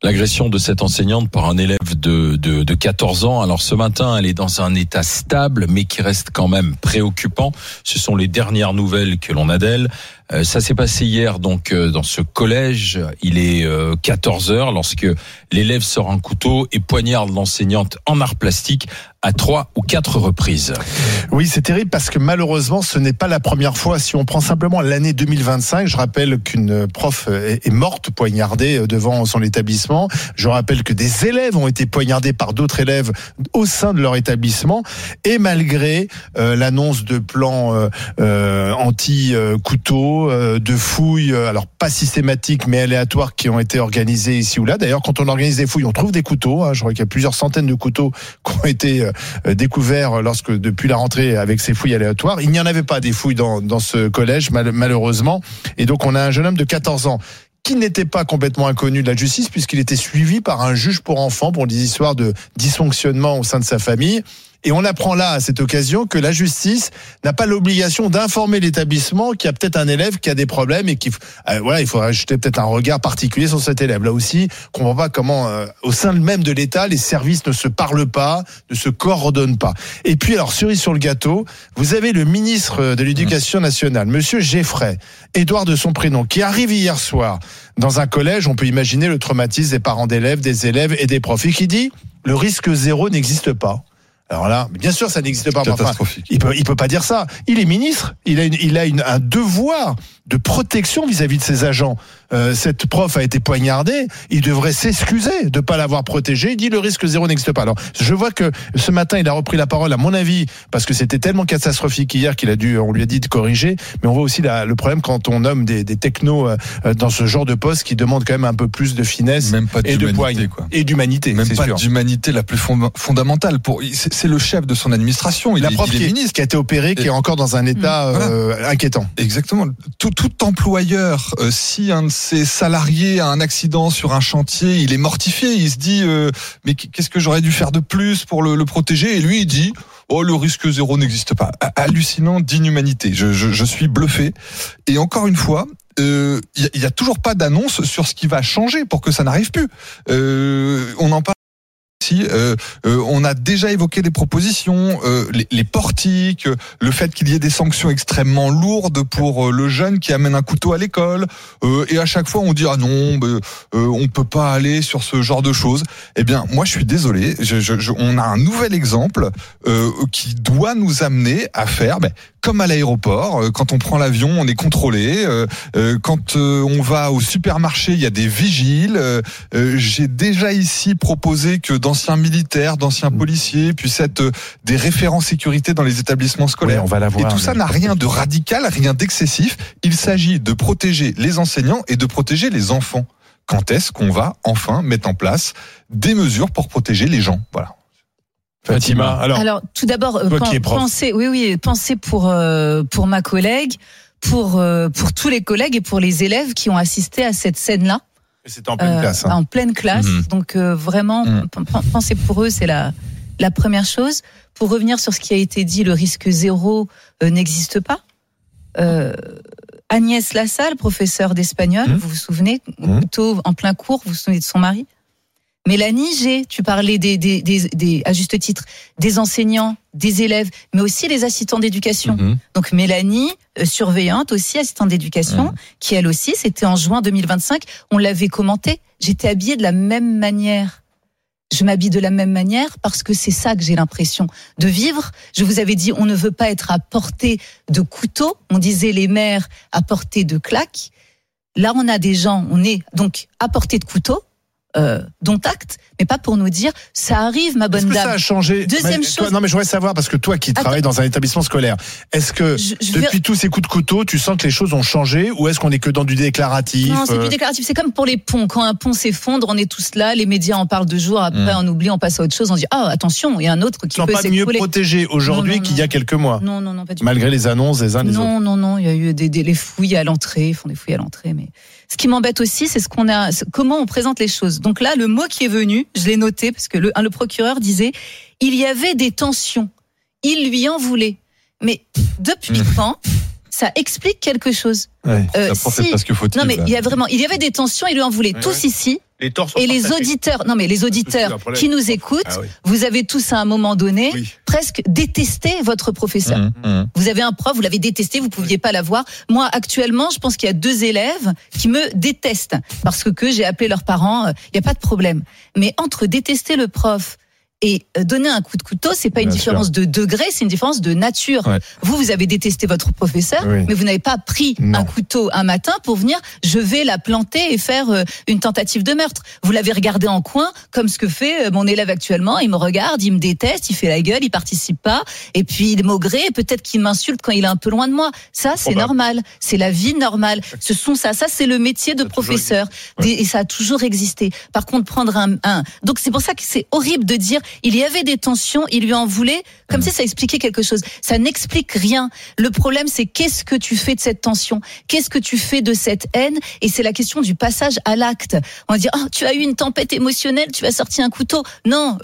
L'agression de cette enseignante par un élève de 14 ans. Alors ce matin, elle est dans un état stable, mais qui reste quand même préoccupant. Ce sont les dernières nouvelles que l'on a d'elle. Ça s'est passé hier donc dans ce collège. Il est 14h lorsque l'élève sort un couteau et poignarde l'enseignante en arts plastiques à 3 ou 4 reprises. Oui, c'est terrible parce que malheureusement, ce n'est pas la première fois. Si on prend simplement l'année 2025, je rappelle qu'une prof est morte poignardée devant son établissement. Je rappelle que des élèves ont été poignardés par d'autres élèves au sein de leur établissement. Et malgré l'annonce de plans anti-couteaux, de fouilles, alors pas systématiques mais aléatoires qui ont été organisées ici ou là. D'ailleurs, quand on organise des fouilles, on trouve des couteaux. Je crois qu'il y a plusieurs centaines de couteaux qui ont été découverts depuis la rentrée avec ces fouilles aléatoires. Il n'y en avait pas des fouilles dans ce collège, malheureusement. Et donc, on a un jeune homme de 14 ans qui n'était pas complètement inconnu de la justice puisqu'il était suivi par un juge pour enfants pour des histoires de dysfonctionnement au sein de sa famille. Et on apprend là, à cette occasion, que la justice n'a pas l'obligation d'informer l'établissement qu'il y a peut-être un élève qui a des problèmes et il faudrait ajouter peut-être un regard particulier sur cet élève. Là aussi, on comprend pas comment, au sein même de l'État, les services ne se parlent pas, ne se coordonnent pas. Et puis, alors, cerise sur le gâteau, vous avez le ministre de l'Éducation nationale, Monsieur Geffray, Édouard de son prénom, qui arrive hier soir dans un collège. On peut imaginer le traumatisme des parents d'élèves, des élèves et des profs, et qui dit le risque zéro n'existe pas. Alors là, bien sûr, ça n'existe pas. Catastrophique. Enfin, il peut pas dire ça. Il est ministre. Il a un devoir de protection vis-à-vis de ses agents. Cette prof a été poignardée. Il devrait s'excuser de pas l'avoir protégée. Il dit le risque zéro n'existe pas. Alors, je vois que ce matin, il a repris la parole, à mon avis, parce que c'était tellement catastrophique hier on lui a dit de corriger. Mais on voit aussi le problème quand on nomme des technos dans ce genre de poste qui demandent quand même un peu plus de finesse et de poigne et d'humanité. Même c'est pas sûr. D'humanité la plus fondamentale. C'est le chef de son administration. La prof il est ministre qui a été opérée, qui est encore dans un état inquiétant. Exactement. Tout employeur, si un de ses salariés a un accident sur un chantier, il est mortifié. Il se dit mais qu'est-ce que j'aurais dû faire de plus pour le protéger? Et lui, il dit le risque zéro n'existe pas. Hallucinant d'inhumanité. Je suis bluffé. Et encore une fois, il y a toujours pas d'annonce sur ce qui va changer pour que ça n'arrive plus. On en parle. On a déjà évoqué des propositions, les portiques, le fait qu'il y ait des sanctions extrêmement lourdes pour le jeune qui amène un couteau à l'école, et à chaque fois on dit on peut pas aller sur ce genre de choses. Eh bien, moi je suis désolé, on a un nouvel exemple qui doit nous amener à faire comme à l'aéroport, quand on prend l'avion, on est contrôlé. Quand on va au supermarché, il y a des vigiles. J'ai déjà ici proposé que d'anciens militaires, d'anciens policiers puissent être des référents sécurité dans les établissements scolaires. Ouais, on va l'avoir, et tout ça n'a rien de radical, rien d'excessif. Il s'agit de protéger les enseignants et de protéger les enfants. Quand est-ce qu'on va enfin mettre en place des mesures pour protéger les gens? Voilà. Fatima, alors tout d'abord, pensez pour ma collègue, pour tous les collègues et pour les élèves qui ont assisté à cette scène-là. C'était en pleine classe. En pleine classe. Donc vraiment, pensez pour eux, c'est la première chose. Pour revenir sur ce qui a été dit, le risque zéro n'existe pas. Agnès Lassalle, professeure d'espagnol, vous vous souvenez, couteau en plein cours, vous vous souvenez de son mari? Mélanie G, tu parlais à juste titre, des enseignants, des élèves, mais aussi les assistants d'éducation. Donc Mélanie, surveillante aussi, assistante d'éducation, qui elle aussi, c'était en juin 2025, on l'avait commenté, j'étais habillée de la même manière. Je m'habille de la même manière parce que c'est ça que j'ai l'impression de vivre. Je vous avais dit, on ne veut pas être à portée de couteau, on disait les mères à portée de claques. Là, on a des gens, on est donc à portée de couteau, dont acte, mais pas pour nous dire ça arrive, ma bonne dame. Est-ce que ça a changé? Deuxième chose. Non, mais je voudrais savoir, parce que toi qui travailles dans un établissement scolaire, est-ce que depuis tous ces coups de couteau, tu sens que les choses ont changé, ou est-ce qu'on est que dans du déclaratif? Non, c'est du déclaratif. C'est comme pour les ponts. Quand un pont s'effondre, on est tous là, les médias en parlent 2 jours, après on oublie, on passe à autre chose, on dit attention, il y a un autre qui peut s'écrouler. Tu ne sens pas mieux protégé aujourd'hui qu'il y a quelques mois? Non, pas du tout. Malgré les annonces des uns des autres? Non, il y a eu les fouilles à l'entrée, ils font des fouilles à l'entrée, mais ce qui m'embête aussi, c'est comment on présente les choses. Donc là, le mot qui est venu, je l'ai noté, parce que le procureur disait, il y avait des tensions. Il lui en voulait. Mais depuis quand ça explique quelque chose. Ouais. La prof est presque fautive. Non mais il y avait des tensions, il lui en voulait tous ici. Et les auditeurs, qui nous écoutent, vous avez tous à un moment donné presque détesté votre professeur. Vous avez un prof, vous l'avez détesté, vous pouviez pas l'avoir. Moi, actuellement, je pense qu'il y a 2 élèves qui me détestent parce que j'ai appelé leurs parents. Il y a pas de problème. Mais entre détester le prof et donner un coup de couteau, c'est pas une différence de degré, c'est une différence de nature. Ouais. Vous avez détesté votre professeur, mais vous n'avez pas pris un couteau un matin pour venir, je vais la planter et faire une tentative de meurtre. Vous l'avez regardé en coin, comme ce que fait mon élève actuellement. Il me regarde, il me déteste, il fait la gueule, il participe pas, et puis il maugré, peut-être qu'il m'insulte quand il est un peu loin de moi. Ça, c'est normal. C'est la vie normale. Ça, c'est le métier de professeur. Et ça a toujours existé. Par contre, prendre donc c'est pour ça que c'est horrible de dire, il y avait des tensions, il lui en voulait, comme si ça expliquait quelque chose. Ça n'explique rien. Le problème, c'est qu'est-ce que tu fais de cette tension? Qu'est-ce que tu fais de cette haine? Et c'est la question du passage à l'acte. On va dire, tu as eu une tempête émotionnelle, tu as sorti un couteau. Non,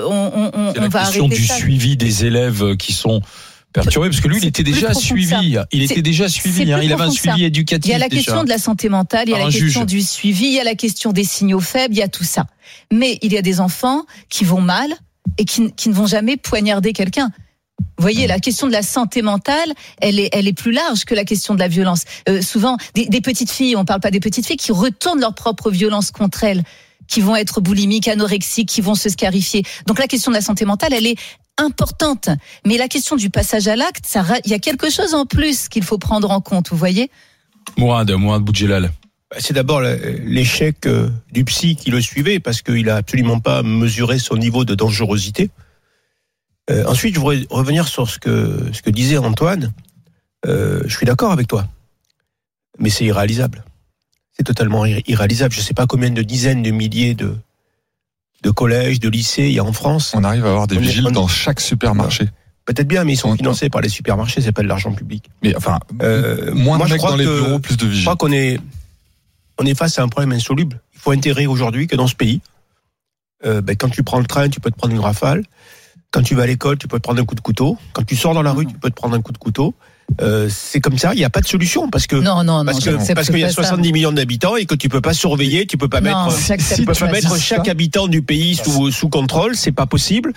on va arrêter ça. C'est la question du suivi des élèves qui sont perturbé parce que lui il était déjà suivi. Il était déjà suivi. Il avait un suivi éducatif. Il y a la question de la santé mentale, il y a la question du suivi, il y a la question des signaux faibles, il y a tout ça. Mais il y a des enfants qui vont mal et qui ne vont jamais poignarder quelqu'un. Vous voyez, la question de la santé mentale, elle est plus large que la question de la violence. Souvent, des petites filles, on parle pas des petites filles qui retournent leur propre violence contre elles, qui vont être boulimiques, anorexiques, qui vont se scarifier. Donc la question de la santé mentale, elle est importante. Mais la question du passage à l'acte, il y a quelque chose en plus qu'il faut prendre en compte, vous voyez? Mourad Boudjelal. C'est d'abord l'échec du psy qui le suivait, parce qu'il n'a absolument pas mesuré son niveau de dangerosité. Ensuite, je voudrais revenir sur ce que disait Antoine. Je suis d'accord avec toi, mais c'est irréalisable. C'est totalement irréalisable. Je ne sais pas combien de dizaines de milliers de collèges, de lycées il y a en France. On arrive à avoir des vigiles dans chaque supermarché. Peut-être bien, mais ils sont financés par les supermarchés, c'est pas de l'argent public. Mais enfin, moins de mecs dans les bureaux, plus de vigiles. Je crois qu'on est face à un problème insoluble. Il faut intégrer aujourd'hui que dans ce pays, quand tu prends le train, tu peux te prendre une rafale. Quand tu vas à l'école, tu peux te prendre un coup de couteau. Quand tu sors dans la rue, tu peux te prendre un coup de couteau. C'est comme ça, il n'y a pas de solution parce qu'il y a 70 millions d'habitants et que tu peux pas surveiller, tu peux pas mettre chaque habitant du pays sous contrôle, c'est pas possible.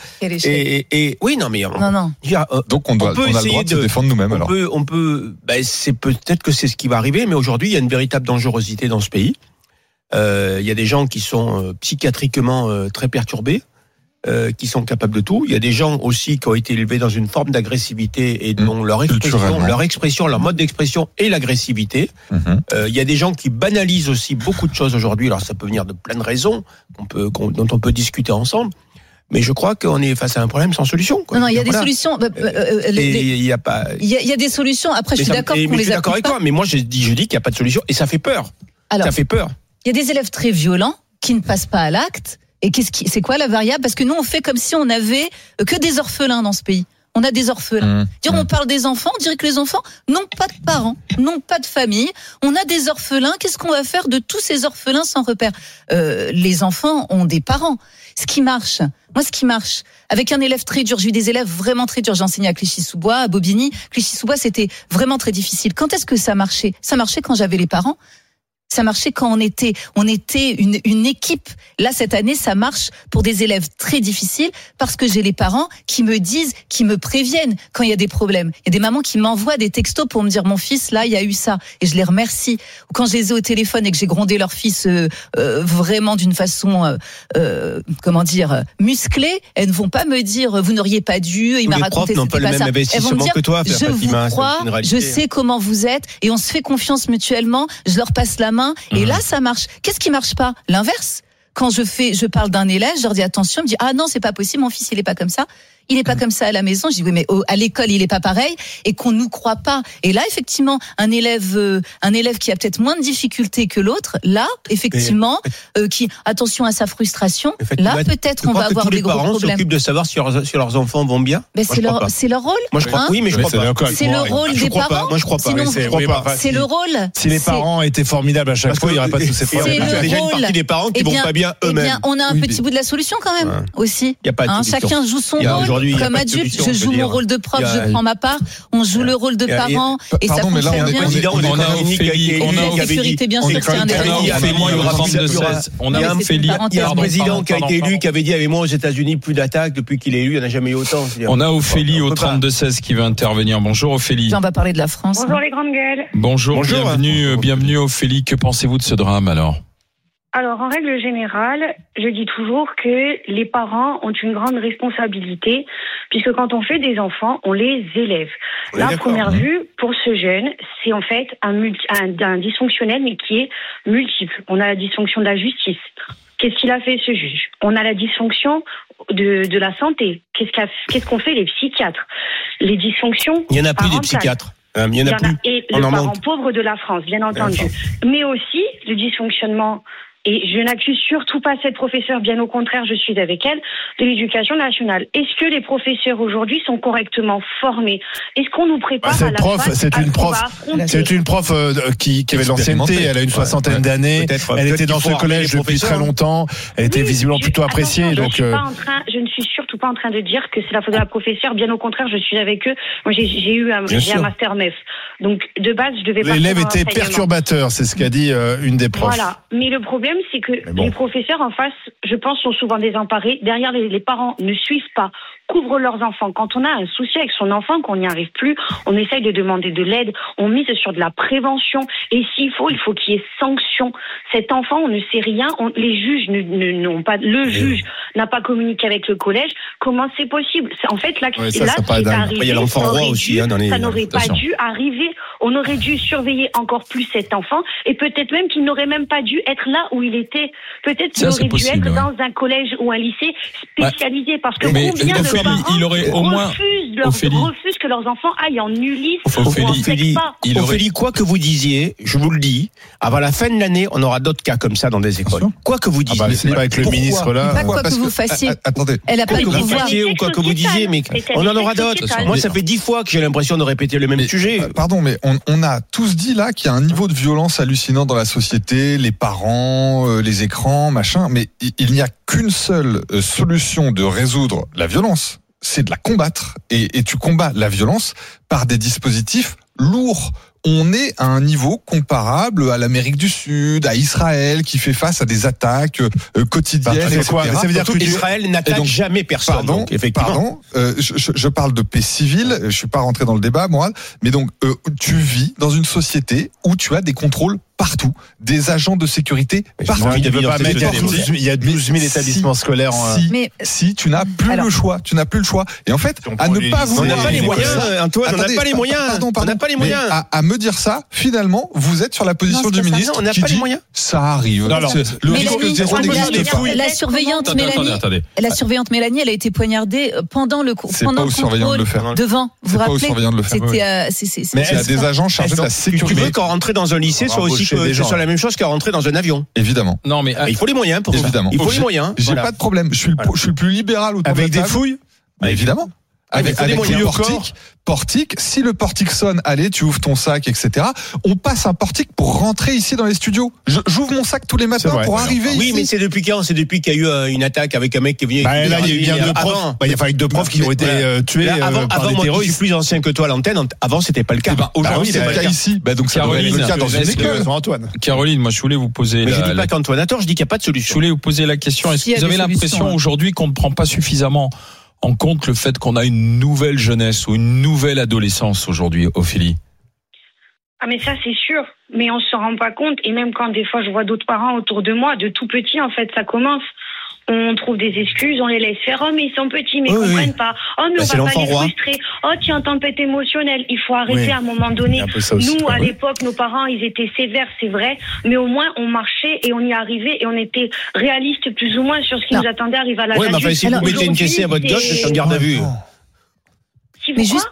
Et oui, non mais donc on a le droit de se défendre nous-mêmes. On peut c'est peut-être que c'est ce qui va arriver, mais aujourd'hui il y a une véritable dangerosité dans ce pays. Il y a des gens qui sont psychiatriquement très perturbés. Qui sont capables de tout. Il y a des gens aussi qui ont été élevés dans une forme d'agressivité et dont leur expression, leur mode d'expression est l'agressivité. Il y a des gens qui banalisent aussi beaucoup de choses aujourd'hui. Alors ça peut venir de plein de raisons dont on peut discuter ensemble. Mais je crois qu'on est face à un problème sans solution. Non, il y a des solutions. Il y a pas. Il y a des solutions. Après, je suis d'accord qu'on les applique pas. Je suis d'accord avec toi, mais moi je dis qu'il n'y a pas de solution et ça fait peur. Alors, ça fait peur. Il y a des élèves très violents qui ne passent pas à l'acte. Et c'est quoi la variable? Parce que nous, on fait comme si on avait que des orphelins dans ce pays. On a des orphelins. On parle des enfants, on dirait que les enfants n'ont pas de parents, n'ont pas de famille. On a des orphelins. Qu'est-ce qu'on va faire de tous ces orphelins sans repère? Les enfants ont des parents. Ce qui marche, avec un élève très dur, j'ai eu des élèves vraiment très durs. J'ai enseigné à Clichy-sous-Bois, à Bobigny. Clichy-sous-Bois, c'était vraiment très difficile. Quand est-ce que ça marchait? Ça marchait quand j'avais les parents. Ça marchait quand on était une équipe. Là, cette année, ça marche pour des élèves très difficiles parce que j'ai les parents qui me disent, qui me préviennent quand il y a des problèmes. Il y a des mamans qui m'envoient des textos pour me dire, mon fils, là, il y a eu ça. Et je les remercie. Ou quand je les ai au téléphone et que j'ai grondé leur fils vraiment d'une façon, musclée, elles ne vont pas me dire, vous n'auriez pas dû, il m'a raconté, c'était pas ça. Elles vont me dire, je vous crois, je sais comment vous êtes et on se fait confiance mutuellement, je leur passe la main. Et là, ça marche. Qu'est-ce qui marche pas? L'inverse. Quand je parle d'un élève, je leur dis attention, ils me dit non, c'est pas possible, mon fils, il est pas comme ça. Il est pas comme ça à la maison. Je dis oui, mais à l'école, il est pas pareil et qu'on nous croit pas. Et là, effectivement, un élève qui a peut-être moins de difficultés que l'autre, là, effectivement, qui attention à sa frustration, là, peut-être on va avoir des gros problèmes. Les parents s'occupent de savoir si leurs enfants vont bien. Mais c'est leur rôle. Moi, je crois. Oui, mais je crois pas. C'est le rôle des parents. Moi, je crois pas. C'est le rôle. Si les parents étaient formidables à chaque fois, il y aurait pas tous ces problèmes. Il y a déjà une partie des parents qui vont pas bien eux-mêmes. On a un petit bout de la solution quand même aussi. Il y a pas de chacun joue son rôle. aujourd'hui. Comme adulte, je joue mon rôle de prof, je prends ma part. On joue le rôle de parent et ça Pardon, mais là, fonctionne bien. On a Ophélie, La sécurité, bien sûr, c'est un élément. On a Ophélie. Il y a un président qui a été élu qui avait dit avec moi aux États-Unis plus d'attaques depuis qu'il est élu, il n'y en a jamais eu autant. On a Ophélie au 32-16 qui veut intervenir. Bonjour Ophélie. On va parler de la France. Bonjour les grandes gueules. Bonjour. Bienvenue Ophélie. Que pensez-vous de ce drame alors ? Alors, en règle générale, je dis toujours que les parents ont une grande responsabilité, puisque quand on fait des enfants, on les élève. La première vue, pour ce jeune, c'est en fait un dysfonctionnel, mais qui est multiple. On a la dysfonction de la justice. Qu'est-ce qu'il a fait, ce juge ? On a la dysfonction de la santé. Qu'est-ce qu'on fait, les psychiatres ? Les dysfonctions Il n'y en a plus parentales. des psychiatres. Il y en a plus. Et le parent pauvre de la France, bien entendu. Mais aussi le dysfonctionnement, et je n'accuse surtout pas cette professeure, bien au contraire, je suis avec elle, de l'éducation nationale. Est-ce que les professeurs aujourd'hui sont correctement formés ? Est-ce qu'on nous prépare à la face c'est une prof qui avait de l'ancienneté, elle a une soixantaine d'années, elle était dans ce collège depuis très longtemps, elle était visiblement plutôt appréciée. Donc je ne suis surtout pas en train de dire que c'est la faute de la professeure, bien au contraire, je suis avec eux. Moi j'ai eu un master MEF. Donc de base, je devais pas. L'élève était perturbateur, c'est ce qu'a dit une des profs. Voilà, mais le problème c'est que les professeurs en face, je pense, sont souvent désemparés. Derrière, les parents ne suivent pas, couvrent leurs enfants. Quand on a un souci avec son enfant, qu'on n'y arrive plus, on essaye de demander de l'aide, on mise sur de la prévention. Et s'il faut, il faut qu'il y ait sanction. Cet enfant, on ne sait rien. Les juges n'ont pas. Le juge n'a pas communiqué avec le collège. Comment c'est possible ? En fait, là, ce qui est arrivé, il y a l'enfant roi aussi, ça n'aurait pas dû arriver. On aurait dû surveiller encore plus cet enfant, et peut-être même qu'il n'aurait même pas dû être là où il était. Peut-être qu'il aurait dû être dans un collège ou un lycée spécialisé, parce que combien de parents refusent que leurs enfants aillent en Ulysse. Ophélie, quoi que vous disiez, je vous le dis, avant la fin de l'année, on aura d'autres cas comme ça dans des écoles. Quoi que vous disiez. C'est pas avec le ministre là. Pas quoi que vous fassiez. Attendez. Elle a pas le pouvoir. Ou quoi que vous disiez, mais on en aura d'autres. Moi, ça fait 10 fois que j'ai l'impression de répéter le même sujet. Pardon, mais on a tous dit là qu'il y a un niveau de violence hallucinant dans la société, les parents, les écrans, machin, mais il n'y a qu'une seule solution de résoudre la violence, c'est de la combattre. Et tu combats la violence par des dispositifs lourds. On est à un niveau comparable à l'Amérique du Sud, à Israël, qui fait face à des attaques quotidiennes, etc. Ça veut dire que Israël n'attaque jamais personne. Pardon, effectivement. Je parle de paix civile. Je suis pas rentré dans le débat, moi. Mais donc, tu vis dans une société où tu as des contrôles partout, des agents de sécurité partout. Il y a 12 000 établissements scolaires. Si tu n'as plus le choix, Et en fait, à ne pas vouloir. On n'a pas les moyens, Antoine. On n'a pas les moyens. On n'a pas les moyens. À me dire ça, finalement, vous êtes sur la position du ministre qui dit ça arrive. La surveillante Mélanie, elle a été poignardée pendant le contrôle devant. Vous vous rappelez ? Mais il y a des agents chargés de la sécurité. Tu veux qu'en rentrer dans un lycée soit aussi que ce soit la même chose qu'à rentrer dans un avion. Évidemment. Non, mais il faut les moyens pour ça. Évidemment. Il faut les moyens. J'ai pas de problème. Je suis le plus libéral autour de la table. Avec des fouilles ? Évidemment. Avec le portique, si le portique sonne, allez, tu ouvres ton sac, etc. On passe un portique pour rentrer ici dans les studios. J'ouvre mon sac tous les matins pour arriver ici. Oui, mais c'est depuis quand ? C'est depuis qu'il y a eu une attaque avec un mec qui est venu. Là, il y a eu bien deux profs. Il y a deux profs qui ont été tués par des terroristes. Je suis plus ancien que toi à l'antenne. Avant, c'était pas le cas. Aujourd'hui, c'est le cas ici. Donc, ça doit être le cas dans une école. Caroline, moi, je voulais vous poser. Mais je dis pas qu'Antoine a tort. Je dis qu'il n'y a pas de solution. Je voulais vous poser la question. Est-ce que vous avez l'impression aujourd'hui qu'on ne prend pas suffisamment en compte le fait qu'on a une nouvelle jeunesse ou une nouvelle adolescence aujourd'hui, Ophélie ? Ah mais ça c'est sûr, mais on se rend pas compte, et même quand des fois je vois d'autres parents autour de moi, de tout petits en fait, ça commence. On trouve des excuses, on les laisse faire. Oh mais ils sont petits, mais ils comprennent pas. Oh mais on va pas les frustrer. Oh tu es en tempête émotionnelle. Il faut arrêter à un moment donné. Nous à l'époque, nos parents ils étaient sévères, c'est vrai, mais au moins on marchait et on y arrivait et on était réalistes plus ou moins sur ce qui nous attendait arriver à l'âge adulte. Mais enfin, si vous mettez une caissée à votre gosse, c'est en garde à vue. Mais juste.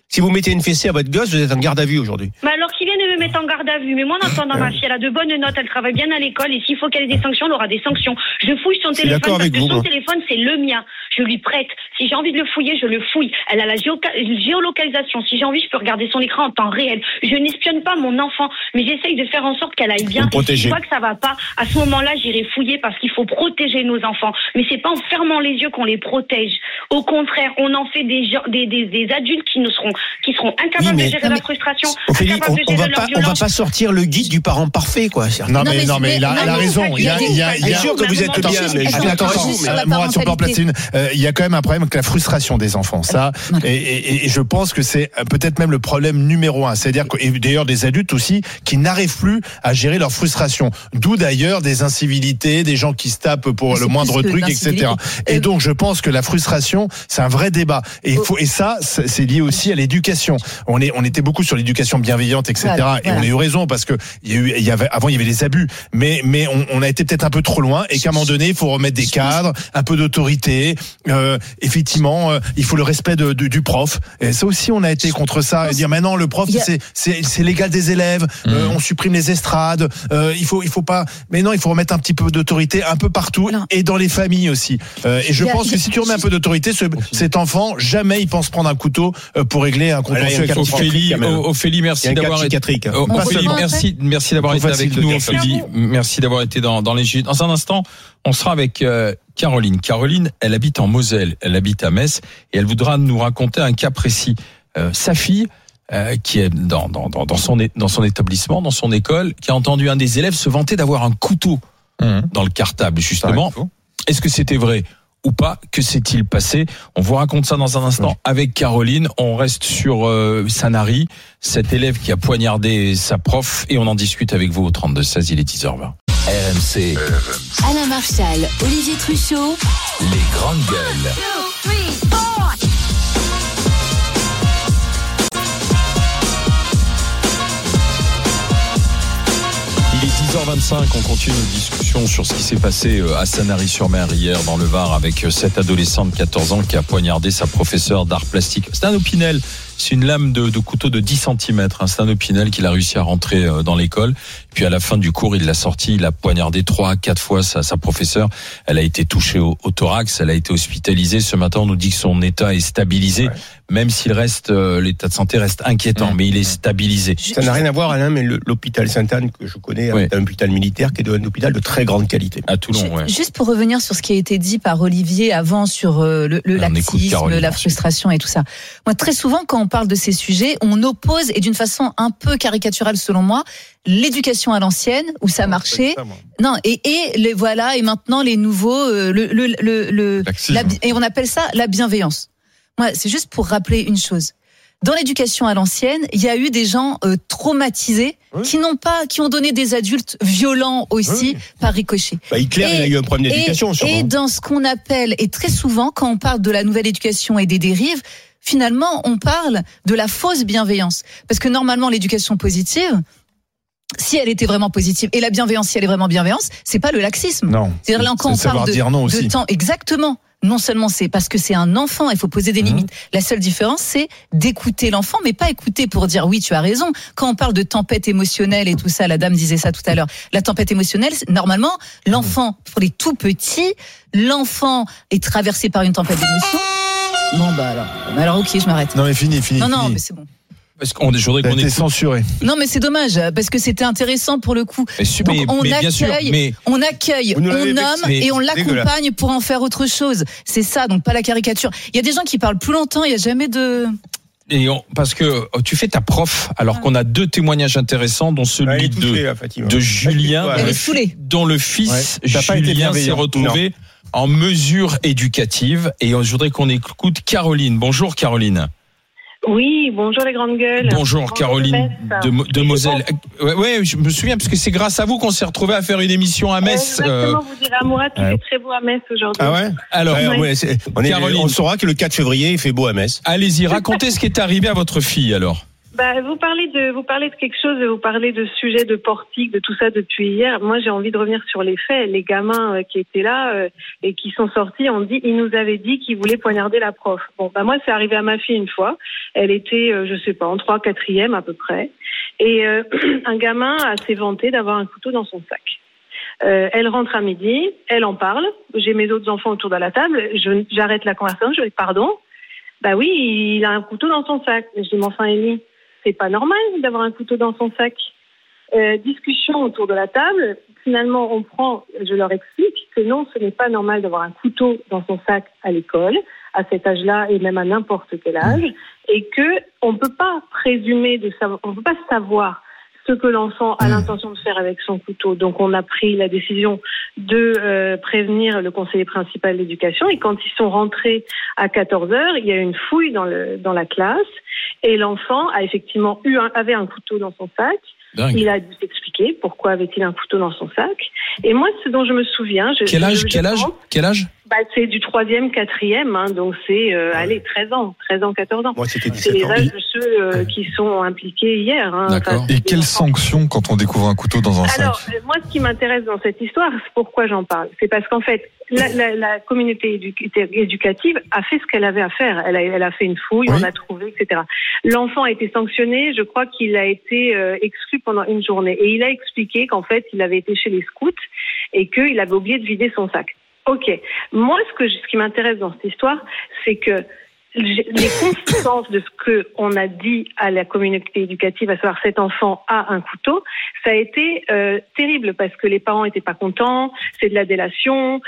Si vous mettez une fessée à votre gosse, vous êtes en garde à vue aujourd'hui. Mais alors qu'ils viennent de me mettre en garde à vue. Mais moi, en attendant, ma fille, elle a de bonnes notes, elle travaille bien à l'école, et s'il faut qu'elle ait des sanctions, elle aura des sanctions. Je fouille son téléphone parce que son téléphone, c'est le mien. Je lui prête. Si j'ai envie de le fouiller, je le fouille. Elle a la géolocalisation. Si j'ai envie, je peux regarder son écran en temps réel. Je n'espionne pas mon enfant, mais j'essaye de faire en sorte qu'elle aille bien. Et si je vois que ça va pas, à ce moment-là, j'irai fouiller parce qu'il faut protéger nos enfants. Mais c'est pas en fermant les yeux qu'on les protège. Au contraire, on en fait des adultes qui seront incapables de gérer la frustration. Ophélie, on va pas sortir le guide du parent parfait, quoi. Non, mais il a raison. Il y a sûr que vous êtes bien, mais Mourad, si on peut en placer une, il y a quand même un problème avec la frustration des enfants. Ça, et je pense que c'est peut-être même le problème numéro 1. C'est-à-dire que, et d'ailleurs, des adultes aussi qui n'arrivent plus à gérer leur frustration. D'où d'ailleurs des incivilités, des gens qui se tapent pour le moindre truc, etc. Et donc, je pense que la frustration, c'est un vrai débat. Et ça, c'est lié aussi à l'éducation. On était beaucoup sur l'éducation bienveillante, etc. Et on a eu raison parce que avant il y avait les abus, mais on a été peut-être un peu trop loin et qu'à un moment donné, il faut remettre des cadres, un peu d'autorité. Effectivement, il faut le respect du prof. Et ça aussi, on a été contre ça et dire maintenant le prof, c'est l'égal des élèves. On supprime les estrades. Il faut pas. Mais non, il faut remettre un petit peu d'autorité un peu partout et dans les familles aussi. Et je pense que si tu remets un peu d'autorité, cet enfant jamais il pense prendre un couteau pour régler un contentieux. Ophélie, merci d'avoir été merci d'avoir été avec nous, Ophélie. Merci d'avoir été dans les Gilets. Dans un instant, on sera avec Caroline. Caroline, elle habite en Moselle, elle habite à Metz et elle voudra nous raconter un cas précis. Sa fille, qui est dans son établissement, dans son école, qui a entendu un des élèves se vanter d'avoir un couteau dans le cartable, justement. Est-ce que c'était vrai ou pas? Que s'est-il passé? On vous raconte ça dans un instant avec Caroline. On reste sur Sanary, cet élève qui a poignardé sa prof, et on en discute avec vous au 32-16, il est 10h20. RMC. Alain Marchal, Olivier Truchot. Les grandes gueules. 2, 3, 4. Il est 10h25, on continue nos discussions sur ce qui s'est passé à Sanary-sur-Mer hier dans le Var avec cette adolescente de 14 ans qui a poignardé sa professeure d'art plastique. C'est un opinel, c'est une lame de couteau de 10 cm, c'est un opinel qu'il a réussi à rentrer dans l'école. Puis à la fin du cours, il l'a sorti, il a poignardé 3 à 4 fois sa professeure. Elle a été touchée au thorax, elle a été hospitalisée. Ce matin, on nous dit que son état est stabilisé, même s'il reste, l'état de santé reste inquiétant, mais il est stabilisé. Ça n'a rien à voir, Alain, mais l'hôpital Sainte-Anne que je connais, est un hôpital militaire qui est un hôpital de très grande qualité. À Toulon, Juste pour revenir sur ce qui a été dit par Olivier avant sur le laxisme, la frustration et tout ça. Moi, très souvent, quand on parle de ces sujets, on oppose, et d'une façon un peu caricaturale selon moi, l'éducation à l'ancienne où ça marchait. Et maintenant les nouveaux et on appelle ça la bienveillance. Moi, c'est juste pour rappeler une chose. Dans l'éducation à l'ancienne, il y a eu des gens traumatisés qui ont donné des adultes violents aussi par ricochet. Hitler, il a eu un problème d'éducation. Et dans ce qu'on appelle, et très souvent quand on parle de la nouvelle éducation et des dérives, finalement on parle de la fausse bienveillance. Parce que normalement l'éducation positive, si elle était vraiment positive, et la bienveillance, si elle est vraiment bienveillance, c'est pas le laxisme. Non. C'est-à-dire là encore, on parle de temps. Exactement. Non seulement c'est parce que c'est un enfant, il faut poser des limites. La seule différence, c'est d'écouter l'enfant, mais pas écouter pour dire oui, tu as raison. Quand on parle de tempête émotionnelle et tout ça, la dame disait ça tout à l'heure. La tempête émotionnelle, normalement, l'enfant, pour les tout petits, l'enfant est traversé par une tempête d'émotion. Bon, alors ok, je m'arrête. Non, mais fini. Non, mais c'est bon. Parce qu'on est censuré. Non, mais c'est dommage parce que c'était intéressant pour le coup. Donc on accueille, on nomme et on l'accompagne pour en faire autre chose. C'est ça, donc pas la caricature. Il y a des gens qui parlent plus longtemps, il y a jamais de. Parce que tu fais ta prof, alors qu'on a 2 témoignages intéressants, dont celui de Julien, dont le fils Julien s'est retrouvé en mesure éducative. Et je voudrais qu'on écoute Caroline. Bonjour Caroline. Oui, bonjour les grandes gueules. Bonjour Caroline de Moselle. Ouais, je me souviens parce que c'est grâce à vous qu'on s'est retrouvé à faire une émission à Metz. Exactement, vous direz à Mourad qu'il fait très beau à Metz aujourd'hui. Ah ouais. Alors, Caroline, on saura que le 4 février il fait beau à Metz. Allez-y, racontez ce qui est arrivé à votre fille alors. Vous parlez de quelque chose, vous parlez de sujet de portique, de tout ça depuis hier. Moi, j'ai envie de revenir sur les faits. Les gamins qui étaient là et qui sont sortis, ils nous avaient dit qu'ils voulaient poignarder la prof. Bon, moi, c'est arrivé à ma fille une fois. Elle était, je sais pas, en 3, 4e à peu près. Et un gamin s'est vanté d'avoir un couteau dans son sac. Elle rentre à midi, elle en parle. J'ai mes autres enfants autour de la table. J'arrête la conversation. Je dis pardon. Oui, il a un couteau dans son sac. Je dis mais enfin, Élie, c'est pas normal d'avoir un couteau dans son sac. Discussion autour de la table. Finalement, je leur explique que non, ce n'est pas normal d'avoir un couteau dans son sac à l'école, à cet âge-là et même à n'importe quel âge, et que on peut pas on peut pas savoir ce que l'enfant a l'intention de faire avec son couteau. Donc, on a pris la décision de prévenir le conseiller principal d'éducation. Et quand ils sont rentrés à 14h, il y a eu une fouille dans la classe. Et l'enfant a effectivement avait un couteau dans son sac. Dingue. Il a dû s'expliquer pourquoi avait-il un couteau dans son sac. Et moi, ce dont je me souviens... Quel âge c'est du 3e, 4e, donc c'est 13 ans, 14 ans. Moi, c'était 17 c'est les âges de ceux qui sont impliqués hier. D'accord. Et quelles sanctions quand on découvre un couteau dans un sac ? Alors, moi, ce qui m'intéresse dans cette histoire, c'est pourquoi j'en parle. C'est parce qu'en fait, la communauté éducative a fait ce qu'elle avait à faire. Elle a fait une fouille, on a trouvé, etc. L'enfant a été sanctionné, je crois qu'il a été exclu pendant une journée. Et il a expliqué qu'en fait, il avait été chez les scouts et qu'il avait oublié de vider son sac. Ok. Moi, ce qui m'intéresse dans cette histoire, c'est que les conséquences de ce que on a dit à la communauté éducative, à savoir cet enfant a un couteau, ça a été terrible parce que les parents étaient pas contents, c'est de la délation.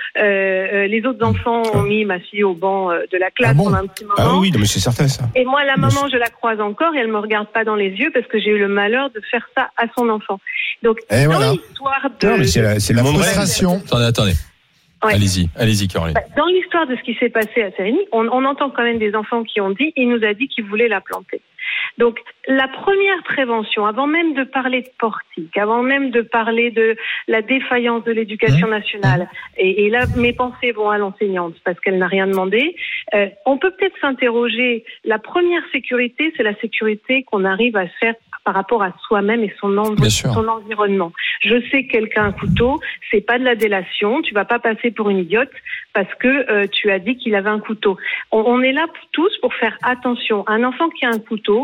Les autres enfants ont mis ma fille au banc de la classe pendant un petit moment. Ah oui, mais c'est certain ça. Et moi, la maman, je la croise encore et elle me regarde pas dans les yeux parce que j'ai eu le malheur de faire ça à son enfant. Donc, l'histoire de... Non, mais c'est la frustration. Attendez. Ouais. Allez-y, Caroline. Dans l'histoire de ce qui s'est passé à Sérigny, on entend quand même des enfants qui ont dit, il nous a dit qu'il voulait la planter. Donc, la première prévention, avant même de parler de portique, avant même de parler de la défaillance de l'éducation nationale, et là, mes pensées vont à l'enseignante parce qu'elle n'a rien demandé, on peut peut-être s'interroger, la première sécurité, c'est la sécurité qu'on arrive à faire par rapport à soi-même et son environnement. Je sais que quelqu'un a un couteau, c'est pas de la délation, tu vas pas passer pour une idiote parce que tu as dit qu'il avait un couteau. On est là tous pour faire attention. Un enfant qui a un couteau,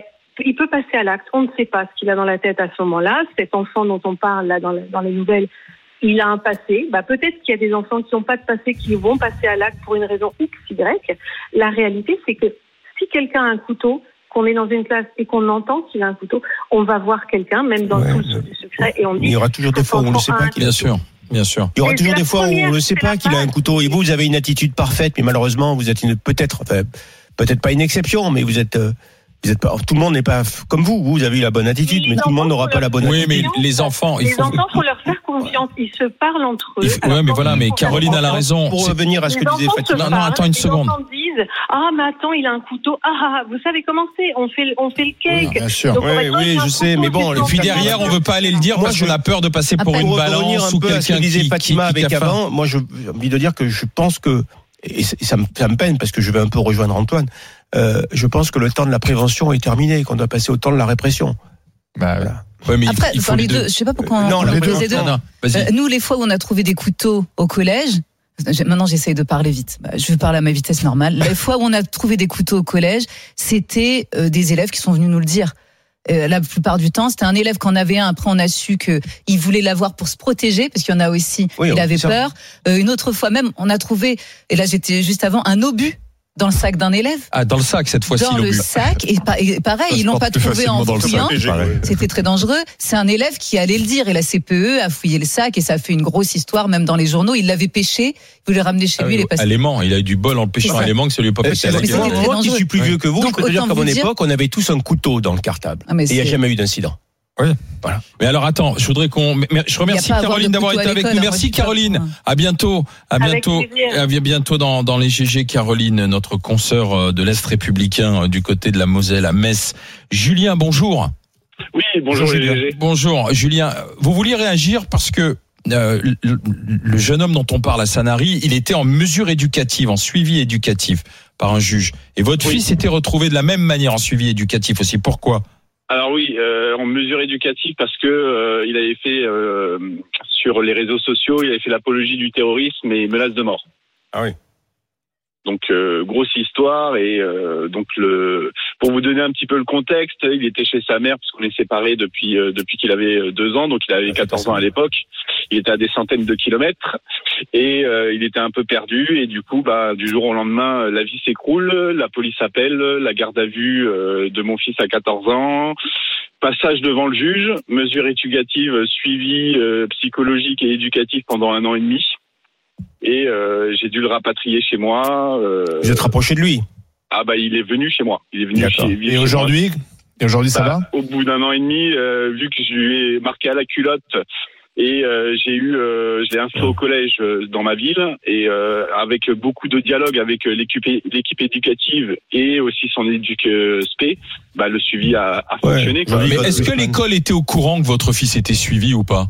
il peut passer à l'acte. On ne sait pas ce qu'il a dans la tête à ce moment-là. Cet enfant dont on parle là dans les nouvelles, il a un passé. Peut-être qu'il y a des enfants qui n'ont pas de passé, qui vont passer à l'acte pour une raison X, Y. La réalité, c'est que si quelqu'un a un couteau, qu'on est dans une classe et qu'on entend qu'il a un couteau, on va voir quelqu'un, même dans tout le secret, et on dit... Il y aura toujours des fois où on ne sait pas qu'il a un couteau. Bien sûr. Il y aura toujours des fois où on ne sait pas qu'il a un couteau. Et vous avez une attitude parfaite, mais malheureusement, vous êtes peut-être pas une exception, mais vous êtes pas, tout le monde n'est pas comme vous. Vous avez eu la bonne attitude, mais tout le monde n'aura pas la bonne attitude. Oui, mais les enfants, faut leur faire confiance. Ils se parlent entre eux. Mais Caroline a la raison. Pour revenir à ce que disait Fatima. Non, attends une seconde. Les enfants disent, mais attends, il a un couteau. Vous savez comment c'est? On fait le cake. Oui, bien sûr. Donc, oui, je sais, mais bon. Et puis derrière, on veut pas aller le dire parce qu'on a peur de passer pour une balance ou quelqu'un qui disait Fatima avec avant. Moi, j'ai envie de dire que je pense que, et ça me peine parce que je vais un peu rejoindre Antoine. Je pense que le temps de la prévention est terminé, qu'on doit passer au temps de la répression. Voilà. Ouais, mais après, dans les deux, je sais pas pourquoi on les deux. Nous, les fois où on a trouvé des couteaux au collège, maintenant j'essaye de parler vite. Je parle à ma vitesse normale. Les fois où on a trouvé des couteaux au collège, c'était des élèves qui sont venus nous le dire. La plupart du temps, c'était un élève qu'on avait un. Après, on a su qu'il voulait l'avoir pour se protéger, parce qu'il y en a aussi. Il avait peur. Une autre fois même, on a trouvé. Et là, j'étais juste avant un obus. Dans le sac d'un élève. Dans le sac cette fois-ci. Dans le sac, et pareil, ils l'ont pas trouvé en fouillant. C'était très dangereux. C'est un élève qui allait le dire, et la CPE a fouillé le sac, et ça a fait une grosse histoire, même dans les journaux. Il l'avait pêché, il voulait ramener chez lui, il est passé. Alément, il a eu du bol en le pêchant à Alément que ça lui a pas pété à la gueule. Moi qui suis plus vieux que vous, je peux te dire qu'à mon époque, on avait tous un couteau dans le cartable. Et il n'y a jamais eu d'incident. Oui. Voilà. Mais alors attends, je remercie Caroline d'avoir été avec nous. Merci Caroline. À bientôt. À bientôt dans les GG. Caroline, notre consoeur de l'Est républicain du côté de la Moselle à Metz. Julien, bonjour. Oui, bonjour Julien. Bonjour Julien. Vous vouliez réagir parce que le jeune homme dont on parle à Sanary, il était en mesure éducative, en suivi éducatif par un juge. Et votre fils était retrouvé de la même manière en suivi éducatif aussi. Pourquoi ? Alors oui, en mesure éducative parce que il avait fait sur les réseaux sociaux, il avait fait l'apologie du terrorisme et menace de mort. Ah oui. Donc grosse histoire et donc pour vous donner un petit peu le contexte, il était chez sa mère parce qu'on est séparés depuis qu'il avait 2 ans, donc il avait 14 ans à l'époque. Il était à des centaines de kilomètres et il était un peu perdu et du coup du jour au lendemain la vie s'écroule, la police appelle, la garde à vue de mon fils à 14 ans. Passage devant le juge, mesure éducative, suivi psychologique et éducatif pendant 1 an et demi. Et j'ai dû le rapatrier chez moi. Vous êtes rapproché de lui ? Ah il est venu chez moi. Il est venu Et aujourd'hui ça va ? Au bout d'1 an et demi, vu que je lui ai marqué à la culotte et je l'ai inscrit au collège dans ma ville et avec beaucoup de dialogue avec l'équipe éducative et aussi son spé, le suivi a fonctionné. Mais est-ce que l'école était au courant que votre fils était suivi ou pas ?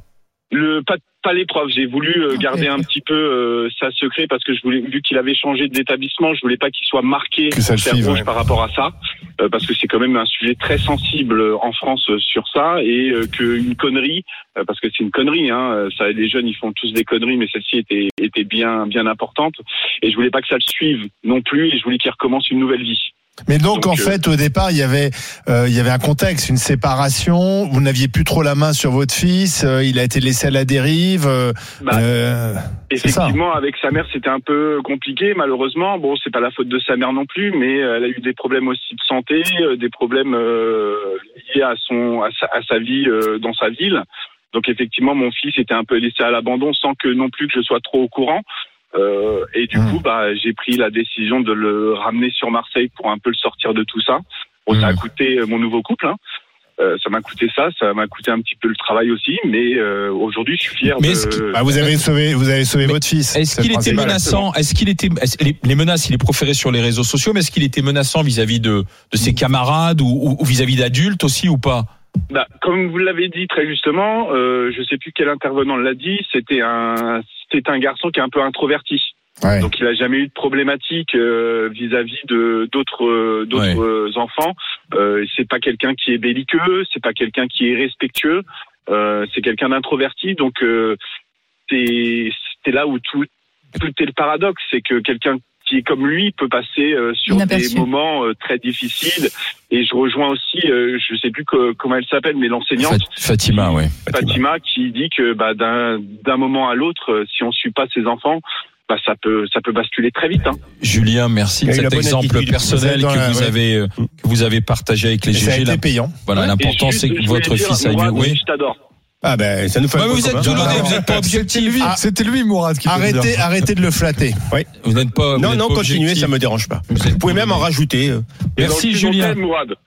Pas les profs. J'ai voulu garder un petit peu ça secret parce que vu qu'il avait changé d'établissement, je voulais pas qu'il soit marqué rouge par rapport à ça, parce que c'est quand même un sujet très sensible en France sur ça et qu'une connerie, parce que c'est une connerie, les jeunes ils font tous des conneries, mais celle-ci était bien importante et je voulais pas que ça le suive non plus et je voulais qu'il recommence une nouvelle vie. Mais donc en fait au départ il y avait un contexte, une séparation, vous n'aviez plus trop la main sur votre fils, il a été laissé à la dérive. Effectivement avec sa mère c'était un peu compliqué malheureusement. Bon c'est pas la faute de sa mère non plus, mais elle a eu des problèmes aussi de santé, des problèmes liés à sa vie dans sa ville. Donc effectivement mon fils était un peu laissé à l'abandon sans que non plus que je sois trop au courant. Et du coup, j'ai pris la décision de le ramener sur Marseille pour un peu le sortir de tout ça. Bon, ça a coûté mon nouveau couple, ça m'a coûté ça m'a coûté un petit peu le travail aussi, mais aujourd'hui, je suis fier vous avez sauvé votre fils. Est-ce qu'il était menaçant ? Les menaces, il est proféré sur les réseaux sociaux, mais est-ce qu'il était menaçant vis-à-vis de ses camarades ou vis-à-vis d'adultes aussi ou pas ? Comme vous l'avez dit très justement, je sais plus quel intervenant l'a dit, c'était un garçon qui est un peu introverti. Ouais. Donc il a jamais eu de problématique vis-à-vis de d'autres enfants. C'est pas quelqu'un qui est belliqueux, c'est pas quelqu'un qui est respectueux, c'est quelqu'un d'introverti. Donc c'est là où tout est le paradoxe, c'est que quelqu'un qui est comme lui peut passer sur des moments très difficiles. Et je rejoins aussi, je sais plus comment elle s'appelle, mais l'enseignante Fatima, Fatima qui dit que d'un moment à l'autre, si on suit pas ses enfants, ça peut basculer très vite. Julien, merci de cet exemple personnel que vous avez partagé avec les GG. Ça a été payant. Voilà, l'important c'est que votre fils aille mieux. Oui, je t'adore. Ah ça nous fait vous êtes toulonnais, vous n'êtes pas objectif. C'était lui Mourad qui arrêtez de le flatter. Oui. Vous n'êtes pas Non, continuez, ça me dérange pas. Vous pouvez même en rajouter. Merci Julien. Comment ?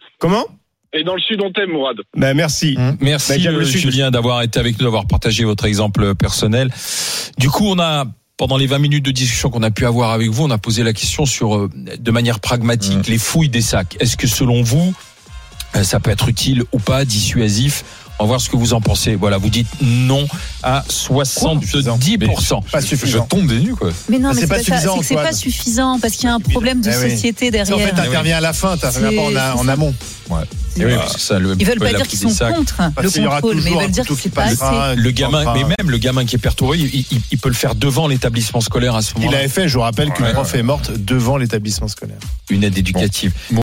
Et dans le sud, on t'aime, Mourad. Merci. Merci Julien d'avoir été avec nous, d'avoir partagé votre exemple personnel. Du coup, pendant les 20 minutes de discussion qu'on a pu avoir avec vous, on a posé la question sur, de manière pragmatique, les fouilles des sacs. Est-ce que selon vous, ça peut être utile ou pas, dissuasif ? On va voir ce que vous en pensez. Voilà, vous dites non à 70%. Pas suffisant. Je tombe des nues, quoi. Mais non, mais c'est pas suffisant. C'est pas suffisant parce qu'il y a un problème de société derrière. En fait, t'interviens à la fin, t'interviens pas en amont. Ouais. Parce que ça, ils veulent pas dire qu'ils sont contre le contrôle, mais ils veulent dire que c'est pas assez. Le gamin, mais même le gamin qui est perturbé, il peut le faire devant l'établissement scolaire à ce moment-là. Il avait fait, je vous rappelle qu'une prof est morte devant l'établissement scolaire. Une aide éducative.